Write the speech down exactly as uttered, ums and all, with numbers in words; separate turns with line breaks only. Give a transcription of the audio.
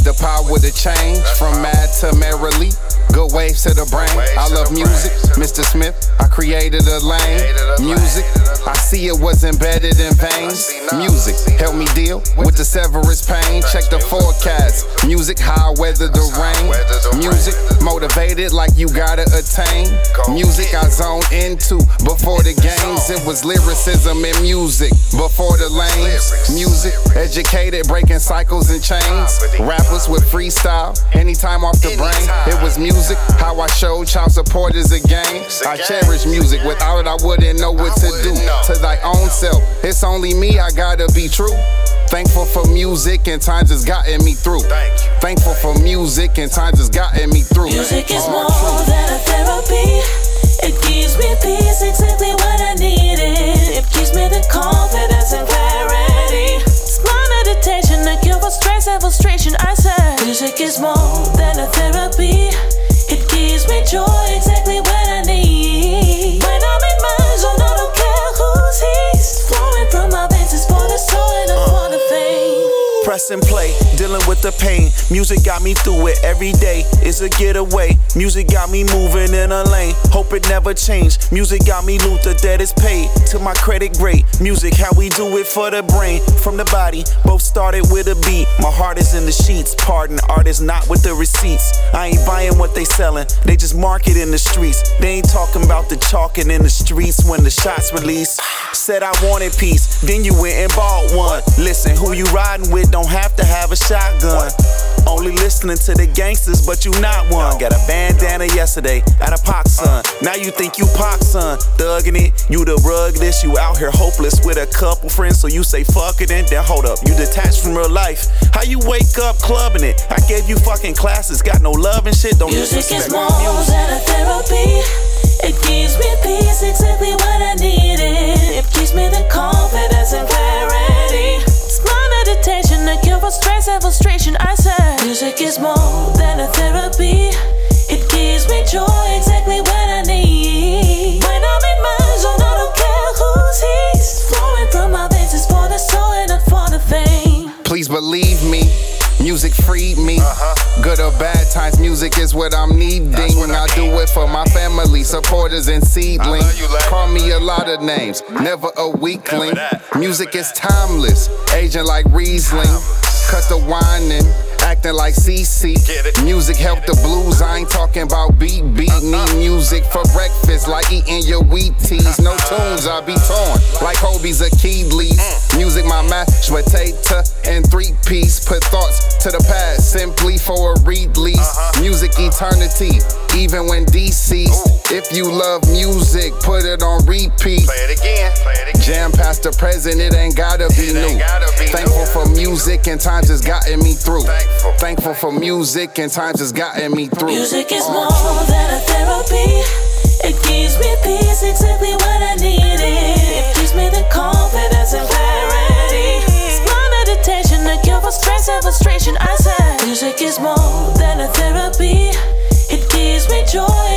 the power to change from mad to merrily. Good waves to the brain. I love music, Mister Smith. I created a lane. Music, I see it was embedded in veins. Music, help me deal with the severus pain. Check the forecast. Music, how I weather the rain. Music, motivated like you gotta attain. Music, I zone into before the games. It was lyricism and music before the lanes. Music, educated, breaking cycles and chains. Rappers with freestyle, anytime off the brain. It was music, how I showed child support is a game. I cherish music, without it I wouldn't know what to do. To thy own self, it's only me, I gotta be true. Thankful for music and times it's gotten me through. Thankful for music and times it's gotten me through.
Music is more than a therapy. It gives me peace, exactly what I needed. It gives me the confidence and clarity. It's my meditation, a cure for stress and frustration. I say music is more than a therapy. It gives me joy, exactly what I need. When I'm in my zone, I don't care who sees. Flowing from my veins is for the soul and not for the fame.
Press and play, dealing with the pain. Music got me through it every day. It's a getaway. Music got me moving in a lane. Hope it never changed. Music got me loot, the debt is paid. To my credit great. Music, how we do it for the brain. From the body, both started with a beat. My heart is in the sheets. Pardon, artists not with the receipts. I ain't buying what they selling. They just market in the streets. They ain't talking about the chalking in the streets when the shots release. Said I wanted peace, then you went and bought one. Listen, who you riding with don't have to have a shotgun. Only listening to the gangsters, but you not one. Got a bandana yesterday at a Pac son. Now you think you Pac son. Thugging it, you the ruggedest. You out here hopeless with a couple friends, so you say fuck it and then hold up. You detached from real life. How you wake up clubbing it? I gave you fucking classes, got no love and shit. Don't
music is more than a therapy. It gives me peace, exactly what I needed. It gives me the confidence and clarity. It's my meditation, a cure for stress and frustration. I say music is more than a therapy. It gives me joy, exactly what I need. When I'm in my zone, I don't care who sees. Flowing from my veins is for the soul and not for the fame.
Please believe me, music freed me. Uh-huh. Good or bad times, music is what I'm needing. What I, I do it for my family, supporters and seedlings. Call me a lot of names, never a weakling. Never music never is timeless, aging like Riesling. Cut the whining, acting like C C. Music help the blues, I ain't talking about beat beat. Need music for breakfast, like eating your Wheaties. No tunes, I be torn, like Hobie's Achilles. Music my mashed potato and three piece. Put thoughts to the past, simply for a release. Music eternity, even when deceased. If you love music, put it on repeat.
Play it again, play it again.
Jam past the present, it ain't gotta be new. Thankful for music and times it's gotten me through.
Thankful.
Thankful for music and times it's gotten me through.
Music is more than a therapy. It gives me peace, exactly what I needed. It gives me the confidence and clarity. It's my meditation, a cure for stress and frustration. I say music is more than a therapy. It gives me joy.